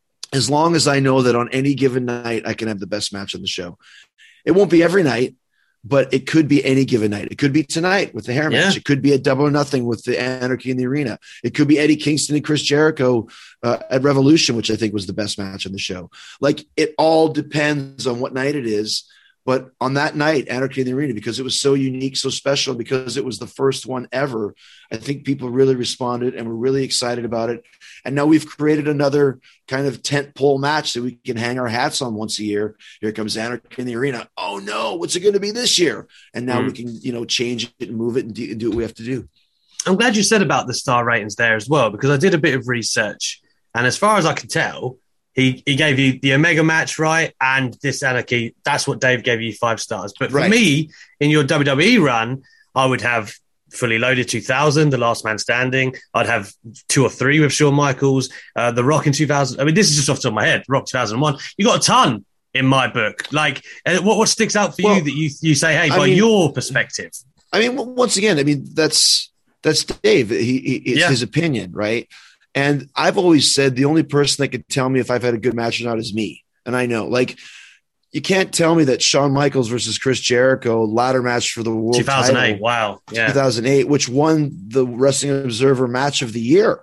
as long as I know that on any given night I can have the best match on the show. It won't be every night, but it could be any given night. It could be tonight with the hair match. Yeah. It could be a Double or Nothing with the Anarchy in the Arena. It could be Eddie Kingston and Chris Jericho uh, at Revolution, which I think was the best match on the show. Like, it all depends on what night it is. But on that night, Anarchy in the Arena, because it was so unique, so special, because it was the first one ever, I think people really responded and were really excited about it. And now we've created another kind of tent pole match that we can hang our hats on once a year. Here comes Anarchy in the Arena. Oh no, what's it going to be this year? And now mm. we can, you know, change it and move it and do, and do what we have to do. I'm glad you said about the star ratings there as well, because I did a bit of research. And as far as I can tell, He he gave you the Omega match, right? And this Anarchy, that's what Dave gave you five stars. But for right. me, in your W W E run, I would have Fully Loaded two thousand, The Last Man Standing. I'd have two or three with Shawn Michaels, uh, The Rock in two thousand. I mean, this is just off the top of my head. Rock two thousand one. You got a ton in my book. Like, what, what sticks out for well, you that you you say, hey, I by mean, your perspective? I mean, once again, I mean, that's that's Dave. He, he it's yeah. his opinion, right? And I've always said the only person that could tell me if I've had a good match or not is me. And I know, like, you can't tell me that Shawn Michaels versus Chris Jericho ladder match for the world two thousand eight. Title, wow. Yeah. two thousand eight, which won the Wrestling Observer Match of the Year.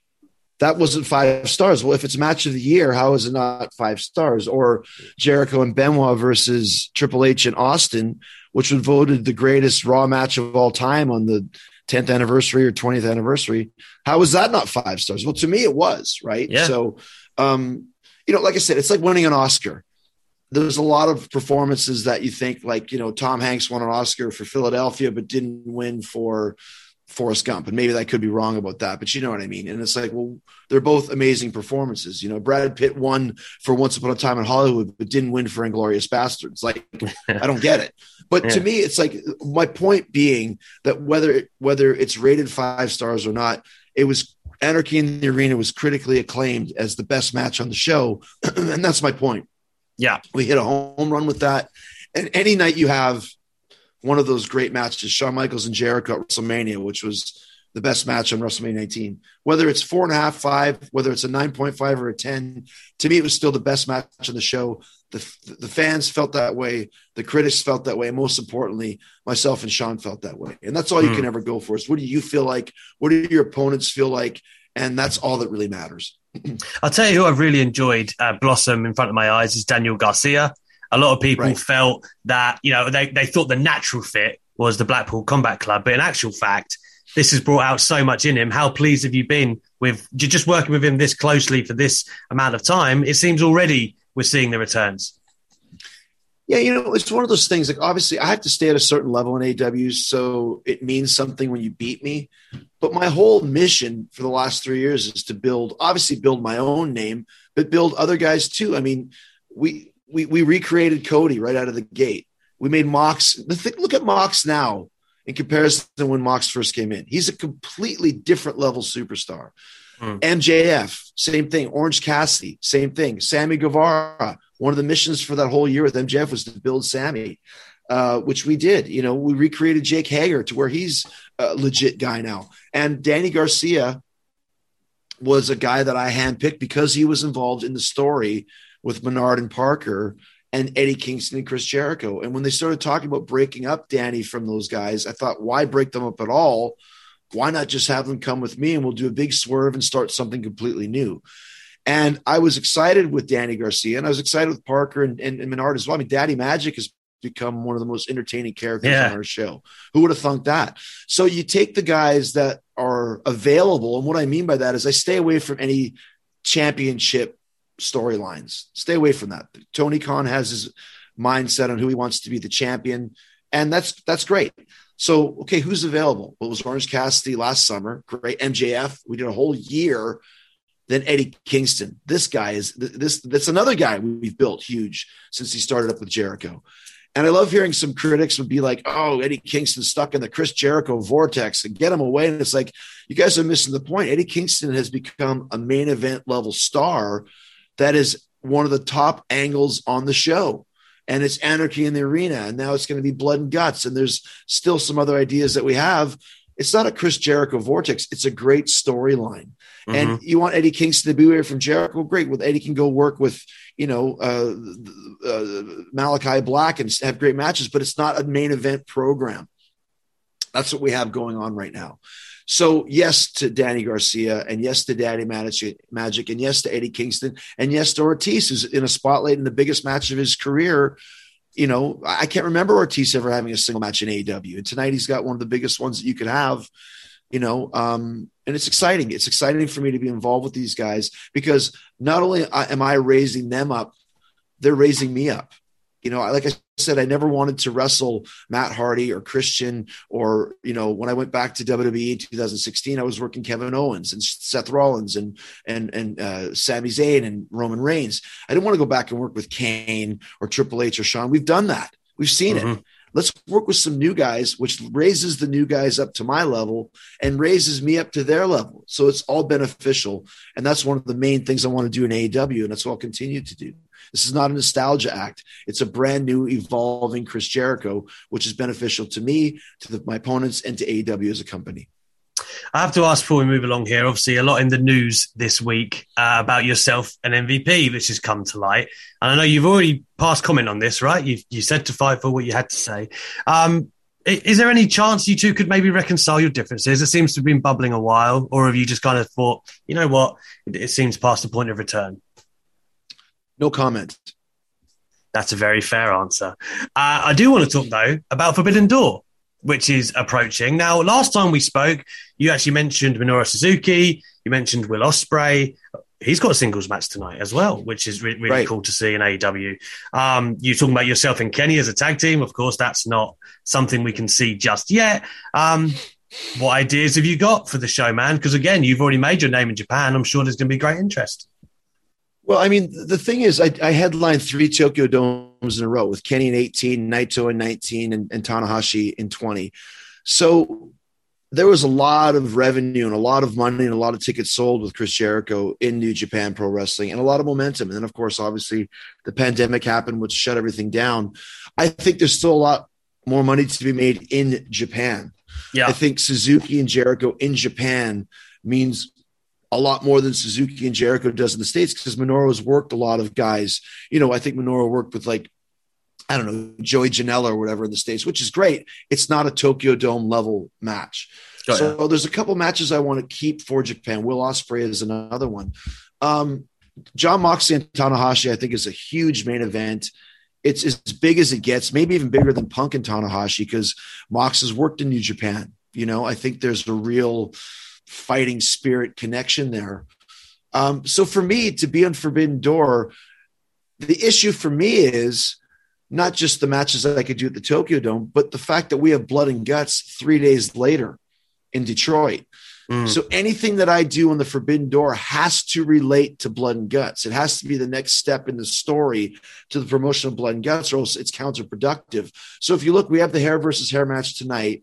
That wasn't five stars. Well, if it's match of the year, how is it not five stars? Or Jericho and Benoit versus Triple H and Austin, which was voted the greatest Raw match of all time on the tenth anniversary or twentieth anniversary. How was that not five stars? Well, to me, it was, right? Yeah. So, um, you know, like I said, it's like winning an Oscar. There's a lot of performances that you think, like, you know, Tom Hanks won an Oscar for Philadelphia, but didn't win for Forrest Gump. And maybe I could be wrong about that, but you know what I mean? And it's like, well, they're both amazing performances. You know, Brad Pitt won for Once Upon a Time in Hollywood, but didn't win for Inglourious Bastards. Like, I don't get it. But yeah. to me, it's like, my point being that whether, whether it's rated five stars or not, it was Anarchy in the Arena was critically acclaimed as the best match on the show. And that's my point. Yeah. We hit a home run with that. And any night you have one of those great matches, Shawn Michaels and Jericho at WrestleMania, which was the best match on WrestleMania nineteen, whether it's four and a half, five, whether it's a nine point five or a ten, to me, it was still the best match on the show. The, the fans felt that way. The critics felt that way. And most importantly, myself and Sean felt that way. And that's all you mm. can ever go for is what do you feel like? What do your opponents feel like? And that's all that really matters. I'll tell you who I've really enjoyed uh, blossom in front of my eyes is Daniel Garcia. A lot of people right. felt that, you know, they, they thought the natural fit was the Blackpool Combat Club. But in actual fact, this has brought out so much in him. How pleased have you been with just working with him this closely for this amount of time? It seems already we're seeing the returns. Yeah, you know, it's one of those things. Like, obviously, I have to stay at a certain level in A E W, so it means something when you beat me. But my whole mission for the last three years is to build, obviously, build my own name, but build other guys too. I mean, we we we recreated Cody right out of the gate. We made Mox. Look at Mox now in comparison to when Mox first came in. He's a completely different level superstar. Mm. M J F, same thing. Orange Cassidy, same thing. Sammy Guevara, one of the missions for that whole year with M J F was to build Sammy, uh, which we did. You know, we recreated Jake Hager to where he's a legit guy now. And Danny Garcia was a guy that I handpicked because he was involved in the story with Menard and Parker and Eddie Kingston and Chris Jericho. And when they started talking about breaking up Danny from those guys, I thought, why break them up at all? Why not just have them come with me and we'll do a big swerve and start something completely new? And I was excited with Danny Garcia, and I was excited with Parker and, and, and Menard as well. I mean, Daddy Magic has become one of the most entertaining characters yeah. on our show. Who would have thunk that? So you take the guys that are available. And what I mean by that is I stay away from any championship storylines. Stay away from that. Tony Khan has his mindset on who he wants to be the champion. And that's, that's great. So, okay, who's available? Well, it was Orange Cassidy last summer. Great. M J F. We did a whole year. Then Eddie Kingston. This guy is this. That's another guy we've built huge since he started up with Jericho. And I love hearing some critics would be like, oh, Eddie Kingston stuck in the Chris Jericho vortex and get him away. And it's like, you guys are missing the point. Eddie Kingston has become a main event level star that is one of the top angles on the show. And it's Anarchy in the Arena. And now it's going to be Blood and Guts. And there's still some other ideas that we have. It's not a Chris Jericho vortex. It's a great storyline. Mm-hmm. And you want Eddie Kingston to be away from Jericho? Great. Well, Eddie can go work with, you know, uh, uh, Malachi Black and have great matches, but it's not a main event program. That's what we have going on right now. So yes to Danny Garcia, and yes to Daddy Magic, and yes to Eddie Kingston, and yes to Ortiz, who's in a spotlight in the biggest match of his career. You know, I can't remember Ortiz ever having a single match in A E W. And tonight he's got one of the biggest ones that you could have, you know, um, and it's exciting. It's exciting for me to be involved with these guys because not only am I raising them up, they're raising me up. You know, like I said, I never wanted to wrestle Matt Hardy or Christian or, you know, when I went back to W W E in two thousand sixteen, I was working Kevin Owens and Seth Rollins and, and, and uh, Sami Zayn and Roman Reigns. I didn't want to go back and work with Kane or Triple H or Shawn. We've done that. We've seen mm-hmm. it. Let's work with some new guys, which raises the new guys up to my level and raises me up to their level. So it's all beneficial. And that's one of the main things I want to do in A E W. And that's what I'll continue to do. This is not a nostalgia act. It's a brand new, evolving Chris Jericho, which is beneficial to me, to the, my opponents, and to A E W as a company. I have to ask before we move along here, obviously a lot in the news this week uh, about yourself and M V P, which has come to light. And I know you've already passed comment on this, right? You've, you said to fight for what you had to say. Um, is there any chance you two could maybe reconcile your differences? It seems to have been bubbling a while. Or have you just kind of thought, you know what, it, it seems past the point of return? No comment. That's a very fair answer. Uh, I do want to talk, though, about Forbidden Door, which is approaching. Now, last time we spoke, you actually mentioned Minoru Suzuki. You mentioned Will Ospreay. He's got a singles match tonight as well, which is re- really right. cool to see in A E W. Um, you're talking about yourself and Kenny as a tag team. Of course, that's not something we can see just yet. Um, what ideas have you got for the show, man? Because, again, you've already made your name in Japan. I'm sure there's going to be great interest. Well, I mean, the thing is, I, I headlined three Tokyo Domes in a row with Kenny in eighteen, Naito in nineteen, and, and Tanahashi in twenty. So there was a lot of revenue and a lot of money and a lot of tickets sold with Chris Jericho in New Japan Pro Wrestling and a lot of momentum. And then, of course, obviously, the pandemic happened, which shut everything down. I think there's still a lot more money to be made in Japan. Yeah. I think Suzuki and Jericho in Japan means a lot more than Suzuki and Jericho does in the States because Minoru has worked a lot of guys. You know, I think Minoru worked with like, I don't know, Joey Janela or whatever in the States, which is great. It's not a Tokyo Dome level match. Oh, so yeah. There's a couple matches I want to keep for Japan. Will Ospreay is another one. Um, John Moxley and Tanahashi, I think, is a huge main event. It's as big as it gets, maybe even bigger than Punk and Tanahashi because Mox has worked in New Japan. You know, I think there's a real fighting spirit connection there. Um, so for me to be on Forbidden Door, the issue for me is not just the matches that I could do at the Tokyo Dome, but the fact that we have Blood and Guts three days later in Detroit. Mm. So anything that I do on the Forbidden Door has to relate to Blood and Guts. It has to be the next step in the story to the promotion of Blood and Guts, or else it's counterproductive. So if you look, we have the hair versus hair match tonight.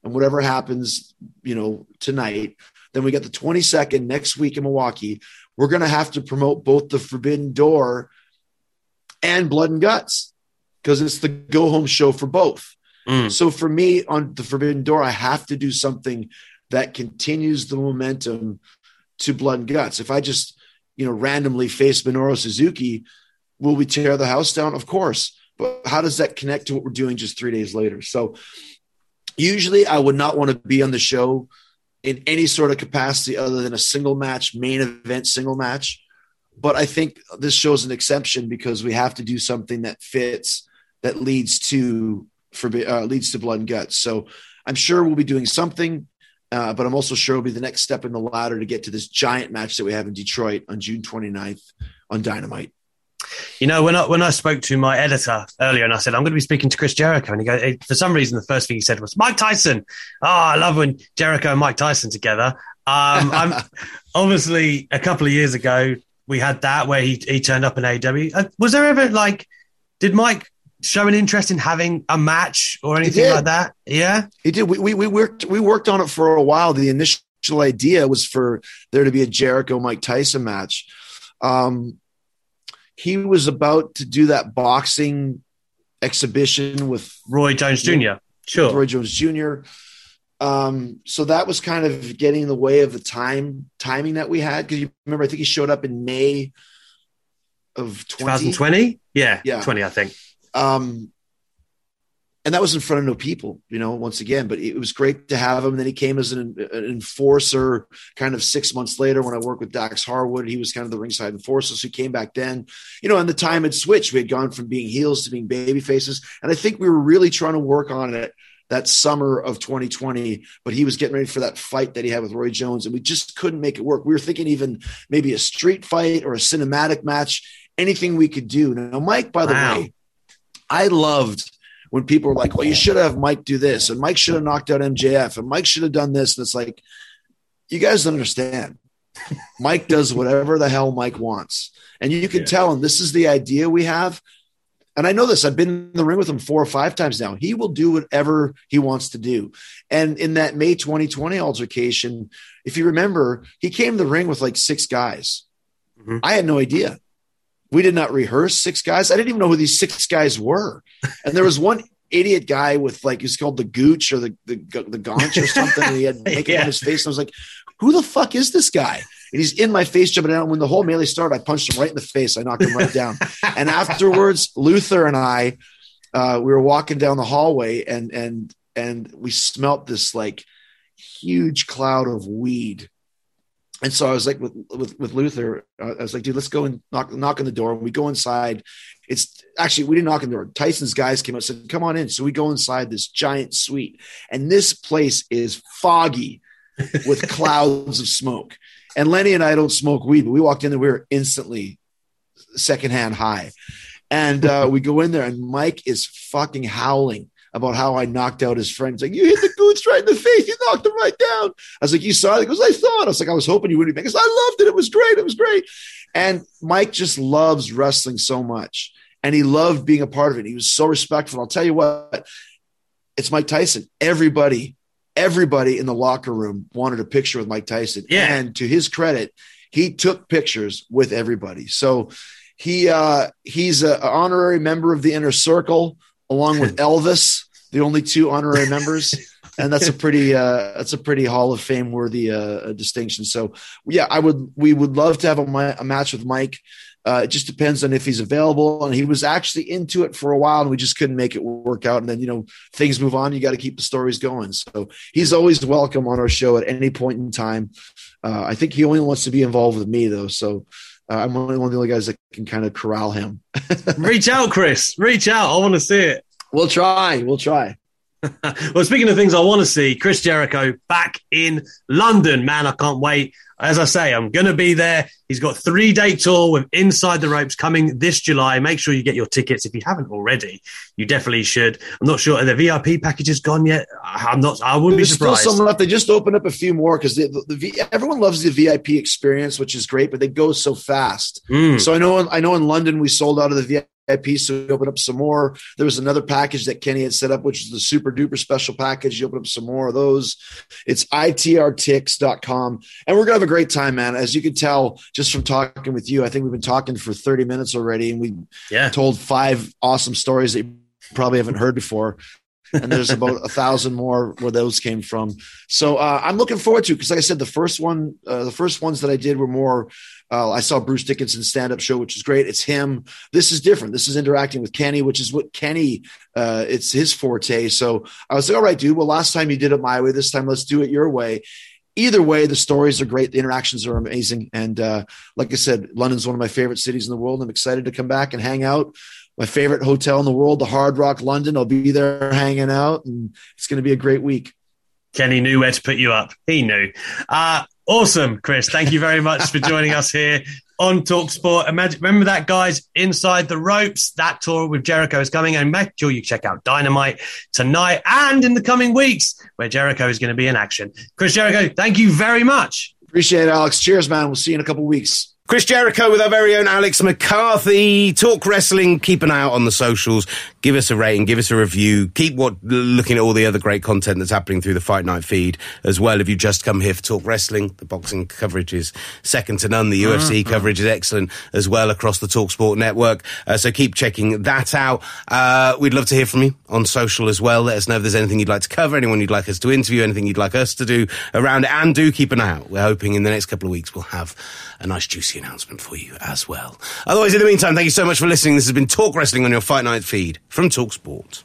and whatever happens, you know, tonight, then we got the twenty-second next week in Milwaukee. We're going to have to promote both the Forbidden Door and Blood and Guts because it's the go home show for both. Mm. So for me on the Forbidden Door, I have to do something that continues the momentum to Blood and Guts. If I just, you know, randomly face Minoru Suzuki, will we tear the house down? Of course. But how does that connect to what we're doing just three days later? So usually I would not want to be on the show in any sort of capacity other than a single match, main event, single match. But I think this show is an exception because we have to do something that fits, that leads to for uh, leads to Blood and Guts. So I'm sure we'll be doing something, uh, but I'm also sure it'll be the next step in the ladder to get to this giant match that we have in Detroit on June twenty-ninth on Dynamite. You know, when I, when I spoke to my editor earlier and I said, I'm going to be speaking to Chris Jericho, and he goes, for some reason, the first thing he said was Mike Tyson. Oh, I love when Jericho and Mike Tyson together. Um, I'm obviously a couple of years ago, we had that where he, he turned up in A E W. Uh, was there ever like, did Mike show an interest in having a match or anything like that? Yeah, he did. We, we, we worked, we worked on it for a while. The initial idea was for there to be a Jericho Mike Tyson match. Um, He was about to do that boxing exhibition with Roy Jones Junior Sure. Roy Jones Junior Um, so that was kind of getting in the way of the time timing that we had. Because you remember, I think he showed up in May of twenty twenty. Yeah, yeah, twenty, I think. Um, and that was in front of no people, you know, once again, but it was great to have him. And then he came as an, an enforcer kind of six months later when I worked with Dax Harwood. He was kind of the ringside enforcer. So he came back then, you know, and the time had switched. We had gone from being heels to being baby faces. And I think we were really trying to work on it that summer of twenty twenty, but he was getting ready for that fight that he had with Roy Jones. And we just couldn't make it work. We were thinking even maybe a street fight or a cinematic match, anything we could do. Now, Mike, by the wow. way, I loved when people were like, well, you should have Mike do this, and Mike should have knocked out M J F, and Mike should have done this. And it's like, you guys don't understand. Mike does whatever the hell Mike wants. And you can yeah. tell him this is the idea we have. And I know this. I've been in the ring with him four or five times now. He will do whatever he wants to do. And in that May twenty twenty altercation, if you remember, he came to the ring with like six guys. Mm-hmm. I had no idea. We did not rehearse six guys. I didn't even know who these six guys were. And there was one idiot guy with like, he's called the Gooch or the, the, the Gaunch or something. And he had makeup yeah. on his face. And I was like, who the fuck is this guy? And he's in my face jumping down. When the whole melee started, I punched him right in the face. I knocked him right down. And afterwards, Luther and I, uh, we were walking down the hallway and, and, and we smelt this like huge cloud of weed. And so I was like, with, with, with Luther, uh, I was like, dude, let's go and knock, knock on the door. And we go inside. It's actually, we didn't knock on the door. Tyson's guys came out and said, come on in. So we go inside this giant suite. And this place is foggy with clouds of smoke. And Lenny and I don't smoke weed, but we walked in there. We were instantly secondhand high. And uh, we go in there and Mike is fucking howling about how I knocked out his friend. He's like, you hit the Gooch right in the face. You knocked him right down. I was like, you saw it? He goes, I saw it. I was like, I was hoping you wouldn't. Because I loved it. It was great. It was great. And Mike just loves wrestling so much. And he loved being a part of it. He was so respectful. I'll tell you what, it's Mike Tyson. Everybody, everybody in the locker room wanted a picture with Mike Tyson. Yeah. And to his credit, he took pictures with everybody. So he uh, he's an honorary member of the Inner Circle, along with Elvis, the only two honorary members. And that's a pretty, uh, that's a pretty Hall of Fame worthy uh, distinction. So yeah, I would, we would love to have a, a match with Mike. Uh, it just depends on if he's available. And he was actually into it for a while and we just couldn't make it work out. And then, you know, things move on. You got to keep the stories going. So he's always welcome on our show at any point in time. Uh, I think he only wants to be involved with me though. So uh, I'm only one of the only guys that can kind of corral him. Reach out, Chris, reach out. I want to see it. We'll try. We'll try. Well, speaking of things I want to see, Chris Jericho back in London. Man, I can't wait. As I say, I'm going to be there. He's got a three-day tour with Inside the Ropes coming this July. Make sure you get your tickets. If you haven't already, you definitely should. I'm not sure. Are the V I P packages gone yet? I'm not. I wouldn't There's be surprised. Still some left. They just opened up a few more because the, the, the, everyone loves the V I P experience, which is great, but they go so fast. Mm. So I know, I know in London we sold out of the V I P, so we opened up some more. There was another package that Kenny had set up, which is the super duper special package. You open up some more of those. It's I T R Tix dot com. And we're going to have a great time, man. As you can tell, just from talking with you, I think we've been talking for thirty minutes already, and we yeah. told five awesome stories that you probably haven't heard before. And there's about a thousand more where those came from. So uh, I'm looking forward to it because, like I said, the first one, uh, the first ones that I did were more. Uh, I saw Bruce Dickinson's stand-up show, which is great. It's him. This is different. This is interacting with Kenny, which is what Kenny. Uh, it's his forte. So I was like, all right, dude. Well, last time you did it my way. This time, let's do it your way. Either way, the stories are great. The interactions are amazing. And uh, like I said, London's one of my favorite cities in the world. I'm excited to come back and hang out. My favorite hotel in the world, the Hard Rock London. I'll be there hanging out, and it's going to be a great week. Kenny knew where to put you up. He knew. Uh, awesome, Chris. Thank you very much for joining us here on TalkSport. Imagine, remember that, guys, Inside the Ropes. That tour with Jericho is coming, and make sure you check out Dynamite tonight and in the coming weeks where Jericho is going to be in action. Chris Jericho, thank you very much. Appreciate it, Alex. Cheers, man. We'll see you in a couple of weeks. Chris Jericho with our very own Alex McCarthy. Talk Wrestling. Keep an eye out on the socials. Give us a rating. Give us a review. Keep what looking at all the other great content that's happening through the Fight Night feed as well. If you just come here for Talk Wrestling, the boxing coverage is second to none. The U F C mm-hmm. coverage is excellent as well across the TalkSport network. Uh, so keep checking that out. Uh, we'd love to hear from you on social as well. Let us know if there's anything you'd like to cover, anyone you'd like us to interview, anything you'd like us to do around it. And do keep an eye out. We're hoping in the next couple of weeks we'll have a nice juicy announcement for you as well. Otherwise, in the meantime, thank you so much for listening. This has been Talk Wrestling on your Fight Night feed from TalkSport.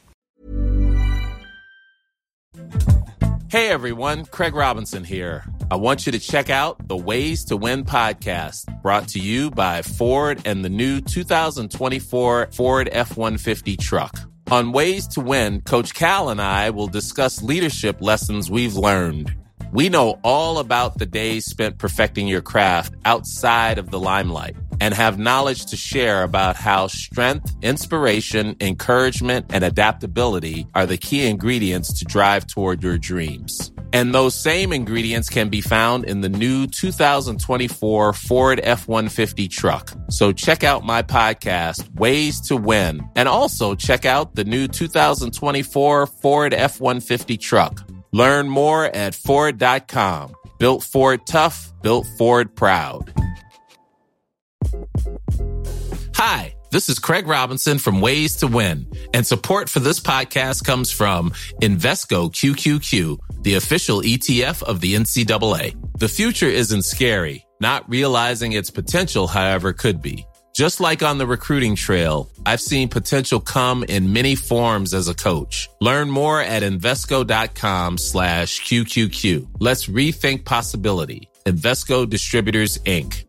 Hey everyone, Craig Robinson here. I want you to check out the Ways to Win podcast, brought to you by Ford and the new two thousand twenty-four Ford F one fifty truck. On Ways to Win, Coach Cal and I will discuss leadership lessons we've learned. We know all about the days spent perfecting your craft outside of the limelight and have knowledge to share about how strength, inspiration, encouragement, and adaptability are the key ingredients to drive toward your dreams. And those same ingredients can be found in the new two thousand twenty-four Ford F one fifty truck. So check out my podcast, Ways to Win, and also check out the new two thousand twenty-four Ford F one fifty truck. Learn more at Ford dot com. Built Ford tough, built Ford proud. Hi, this is Craig Robinson from Ways to Win, and support for this podcast comes from Invesco Q Q Q, the official E T F of the N C double A. The future isn't scary. Not realizing its potential, however, could be. Just like on the recruiting trail, I've seen potential come in many forms as a coach. Learn more at Invesco.com slash QQQ. Let's rethink possibility. Invesco Distributors, Incorporated.